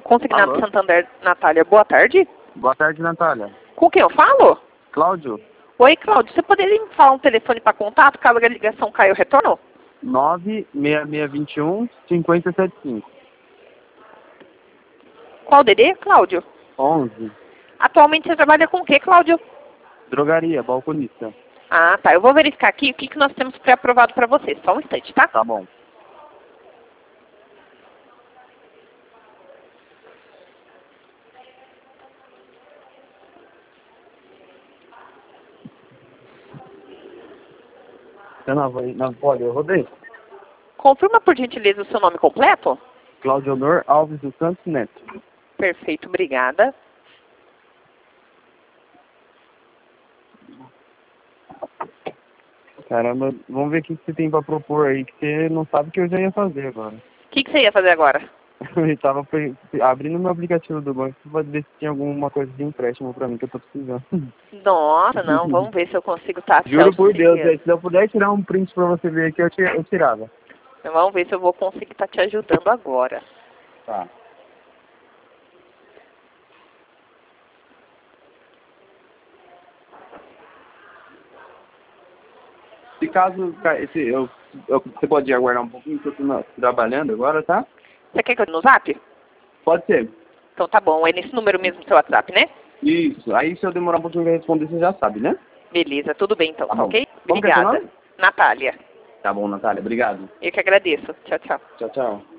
Consignado Alô? Santander, Natália, boa tarde. Boa tarde, Natália. Com quem eu falo? Cláudio, Oi, Cláudio, você poderia me falar um telefone para contato, caso a ligação caia ou retorno? 96621 5075. Qual o DD, Cláudio? 11. Atualmente você trabalha com o que, Cláudio? Drogaria, balconista. Ah, tá. Eu vou verificar aqui o que nós temos pré-aprovado para você. Só um instante, tá? Tá bom. Você não pode, eu rodei. Confirma, por gentileza, o seu nome completo? Cláudio Honor Alves dos Santos Neto. Perfeito, obrigada. Caramba, vamos ver o que você tem pra propor aí, que você não sabe o que eu já ia fazer agora. O que você ia fazer agora? Eu tava abrindo meu aplicativo do banco pra ver se tinha alguma coisa de empréstimo pra mim que eu tô precisando. Nossa, não. Vamos ver se eu consigo estar te Juro por Deus, auxiliando. se eu puder tirar um print pra você ver aqui, eu tirava. Vamos ver se eu vou conseguir estar te ajudando agora. Tá. Se caso, você pode aguardar um pouquinho, que eu tô trabalhando agora, tá? Você quer que eu no zap? Pode ser. Então tá bom. É nesse número mesmo do seu WhatsApp, né? Isso. Aí se eu demorar um pouquinho pra responder, você já sabe, né? Beleza, tudo bem então, Tá tá bom. ok? Como que é seu Obrigada. nome? Natália. Tá bom, Natália. Obrigado. Eu que agradeço. Tchau, tchau. Tchau, tchau.